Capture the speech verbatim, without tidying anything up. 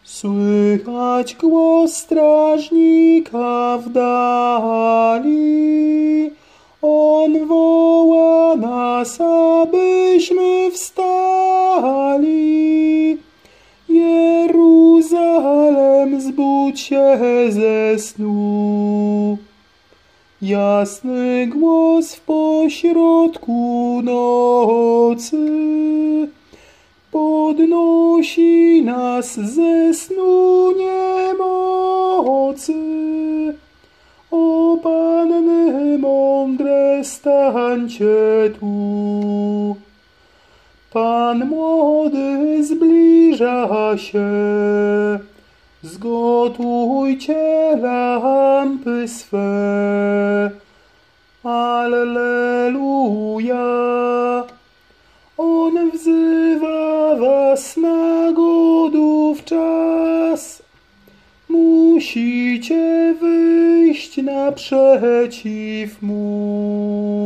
Słychać głos strażnika w dali. On woła nas, abyśmy wstali. Jeruzalem, zbudź się ze snu. Jasny głos w pośrodku nocy podnosi nas ze snu niemocy. O Panny mądre, stańcie tu. Pan młody zbliża się. Zgotujcie lampy swe. Alleluja. On wzywa was na godów czas. Musicie wyjść naprzeciw mu.